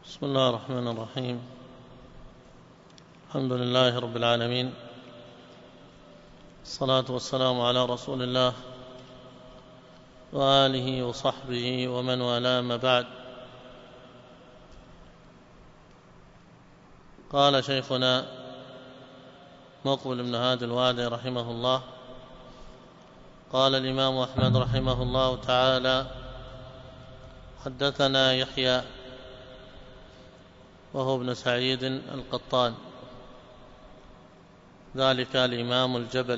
بسم الله الرحمن الرحيم. الحمد لله رب العالمين، الصلاة والسلام على رسول الله وآله وصحبه ومن والاه، ما بعد. قال شيخنا مقبل بن هادي الوادي رحمه الله: قال الإمام أحمد رحمه الله تعالى: حدثنا يحيى وهو ابن سعيد القطان، ذلك الإمام الجبل.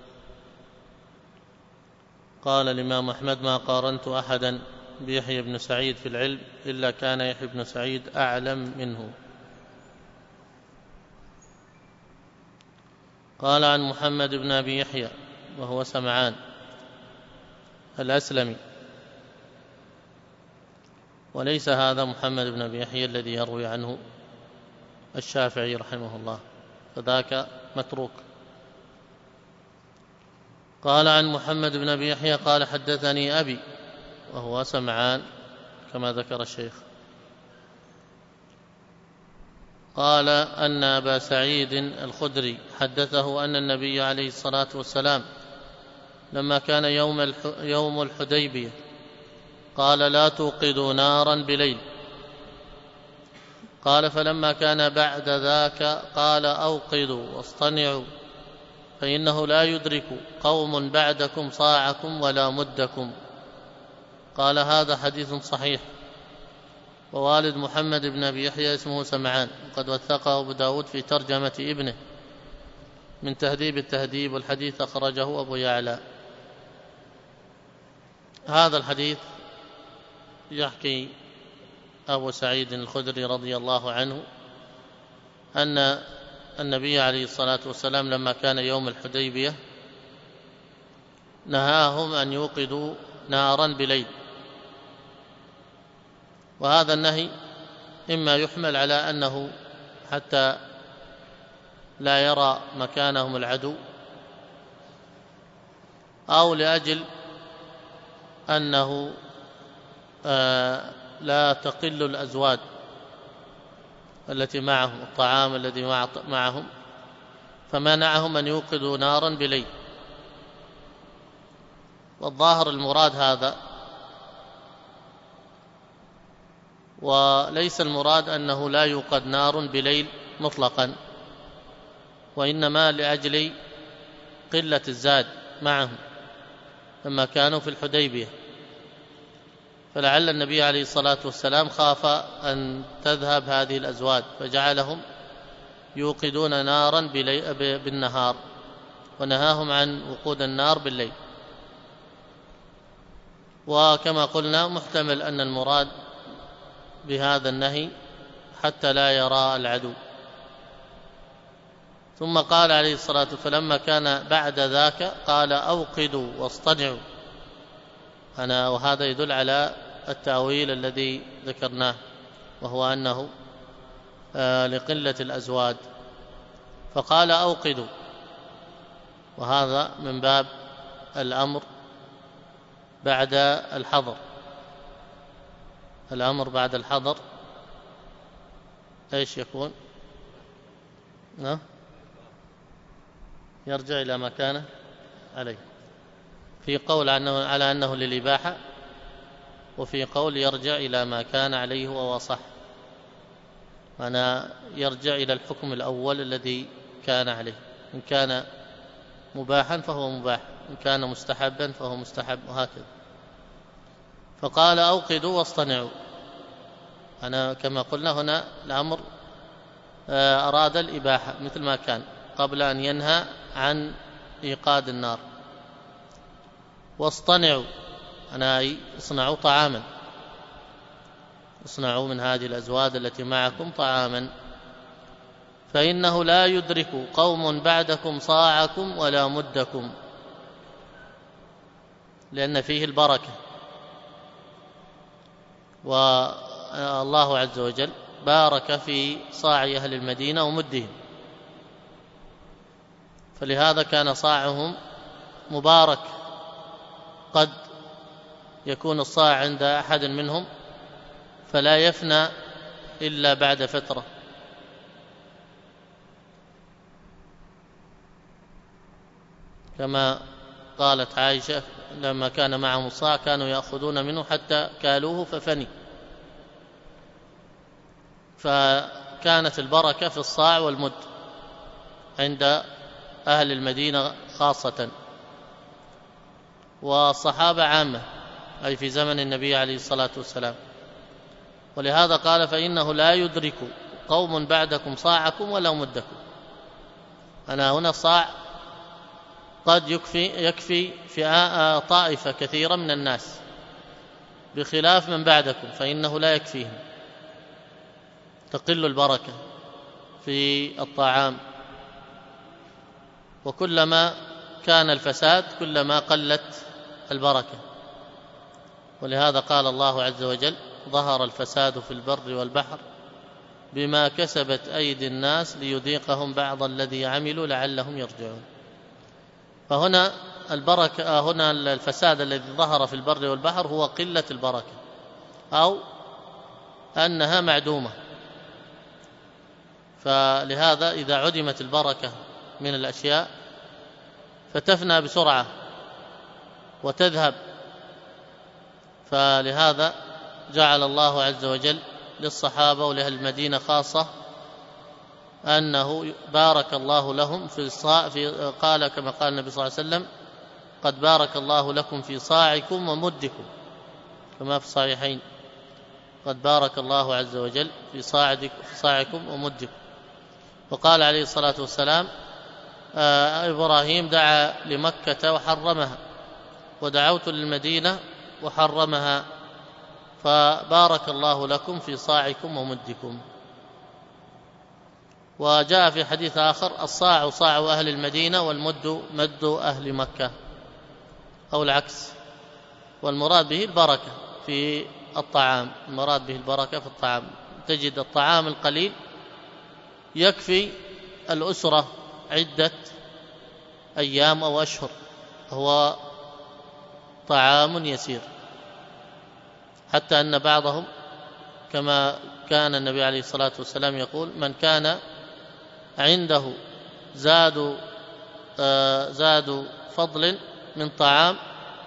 قال الإمام أحمد: ما قارنت أحدا بيحيى بن سعيد في العلم إلا كان يحيى بن سعيد أعلم منه. قال عن محمد بن أبي يحيى وهو سمعان الأسلمي، وليس هذا محمد بن أبي يحيى الذي يروي عنه الشافعي رحمه الله، فذاك متروك. قال عن محمد بن أبي يحيى قال: حدثني أبي وهو سمعان كما ذكر الشيخ. قال أن أبا سعيد الخدري حدثه أن النبي عليه الصلاة والسلام لما كان يوم الحديبية قال: لا توقدوا نارا بليل. قال: فلما كان بعد ذاك قال: أوقدوا واصطنعوا، فإنه لا يدرك قوم بعدكم صاعكم ولا مدكم. قال: هذا حديث صحيح. ووالد محمد بن أبي يحيى اسمه سمعان، وقد وثقه أبو داود في ترجمة ابنه من تهذيب التهذيب، والحديث أخرجه أبو يعلى. هذا الحديث يحكي أبو سعيد الخدري رضي الله عنه أن النبي عليه الصلاة والسلام لما كان يوم الحديبية نهاهم أن يوقدوا نارا بليل، وهذا النهي إما يحمل على أنه حتى لا يرى مكانهم العدو، أو لأجل أنه لا تقل الأزواد التي معهم، الطعام الذي معهم، فمنعهم أن يوقدوا نارا بليل. والظاهر المراد هذا، وليس المراد أنه لا يوقد نار بليل مطلقا، وإنما لأجل قلة الزاد معهم لما كانوا في الحديبية، فلعل النبي عليه الصلاة والسلام خاف أن تذهب هذه الأزواد فجعلهم يوقدون نارا بالنهار، ونهاهم عن وقود النار بالليل. وكما قلنا محتمل أن المراد بهذا النهي حتى لا يرى العدو. ثم قال عليه الصلاة والسلام: فلما كان بعد ذاك قال: أوقدوا واصطنعوا. وهذا يدل على التأويل الذي ذكرناه، وهو أنه لقلة الأزواد، فقال: أوقدوا، وهذا من باب الأمر بعد الحظر. الأمر بعد الحظر ايش يكون؟ يرجع إلى ما كان عليه، في قول على أنه للإباحة، وفي قول يرجع إلى ما كان عليه وهو صح، يرجع إلى الحكم الأول الذي كان عليه، إن كان مباحا فهو مباح، إن كان مستحبا فهو مستحب، وهكذا. فقال: أوقدوا واصطنعوا. كما قلنا هنا الأمر أراد الإباحة مثل ما كان قبل أن ينهى عن إيقاد النار. واصطنعوا اصنعوا طعاما، اصنعوا من هذه الأزواد التي معكم طعاما، فإنه لا يدرك قوم بعدكم صاعكم ولا مدكم، لأن فيه البركة. والله عز وجل بارك في صاع أهل المدينة ومدهم، فلهذا كان صاعهم مبارك. قد يكون الصاع عند أحد منهم فلا يفنى إلا بعد فترة. كما قالت عائشة لما كان معهم الصاع كانوا يأخذون منه حتى كالوه ففني. فكانت البركة في الصاع والمد عند أهل المدينة خاصة، والصحابة عامة، أي في زمن النبي عليه الصلاة والسلام. ولهذا قال فإنه لا يدرك قوم بعدكم صاعكم ولا مدكم. أنا هنا صاع قد يكفي في طائفة كثيرة من الناس، بخلاف من بعدكم فإنه لا يكفيهم، تقل البركة في الطعام، وكلما كان الفساد كلما قلت البركة. ولهذا قال الله عز وجل ظهر الفساد في البر والبحر بما كسبت أيدي الناس ليذيقهم بعض الذي عملوا لعلهم يرجعون. فهنا البركة، هنا الفساد الذي ظهر في البر والبحر هو قلة البركة أو أنها معدومة. فلهذا إذا عدمت البركة من الأشياء فتفنى بسرعة وتذهب. فلهذا جعل الله عز وجل للصحابة ولأهل المدينة خاصة أنه بارك الله لهم قال كما قال النبي صلى الله عليه وسلم قد بارك الله لكم في صاعكم ومدكم، كما في الصحيحين قد بارك الله عز وجل في صاعكم ومدكم. وقال عليه الصلاة والسلام إبراهيم دعا لمكة وحرمها، ودعوت للمدينة وحرمها، فبارك الله لكم في صاعكم ومدكم. وجاء في حديث آخر الصاع صاع أهل المدينة والمد مد أهل مكة، أو العكس. والمراد به البركة في الطعام، المراد به البركة في الطعام. تجد الطعام القليل يكفي الأسرة عدة أيام أو أشهر، هو طعام يسير، حتى أن بعضهم كما كان النبي عليه الصلاة والسلام يقول من كان عنده زاد فضل من طعام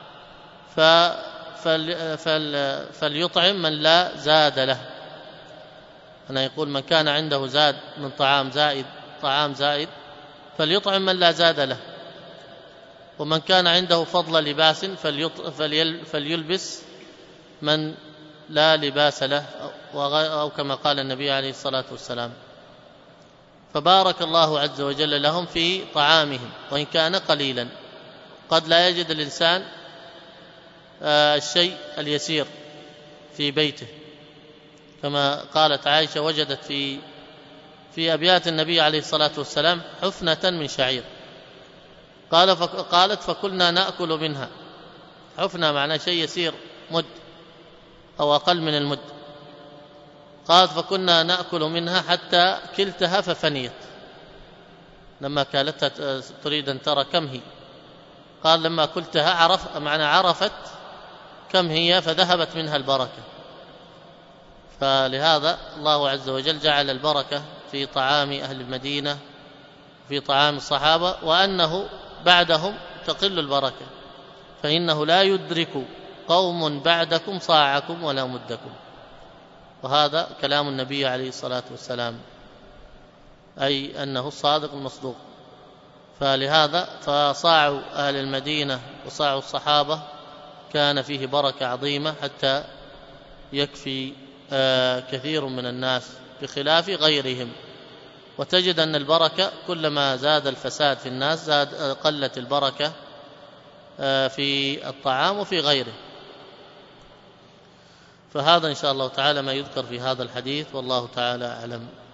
فليطعم من لا زاد له. أنا يقول من كان عنده زاد من طعام زائد فليطعم من لا زاد له، ومن كان عنده فضل لباس فليلبس من لا لباس له، أو كما قال النبي عليه الصلاة والسلام. فبارك الله عز وجل لهم في طعامهم وإن كان قليلا. قد لا يجد الإنسان الشيء اليسير في بيته، كما قالت عائشة وجدت في أبيات النبي عليه الصلاة والسلام حفنة من شعير، قالت فكلنا نأكل منها. حفنة معناه شيء يسير، مد أو أقل من المد. قالت فكنا نأكل منها حتى كلتها ففنيت، لما كالتها تريد أن ترى كم هي، قال لما كلتها عرفت كم هي فذهبت منها البركة. فلهذا الله عز وجل جعل البركة في طعام أهل المدينة في طعام الصحابة، وأنه بعدهم تقل البركة، فإنه لا يدرك قوم بعدكم صاعكم ولا مدكم. وهذا كلام النبي عليه الصلاة والسلام، أي أنه الصادق المصدوق. فلهذا فصاع أهل المدينة وصاع الصحابة كان فيه بركة عظيمة حتى يكفي كثير من الناس بخلاف غيرهم. وتجد أن البركة كلما زاد الفساد في الناس قلت البركة في الطعام وفي غيره. فهذا إن شاء الله تعالى ما يذكر في هذا الحديث، والله تعالى أعلم.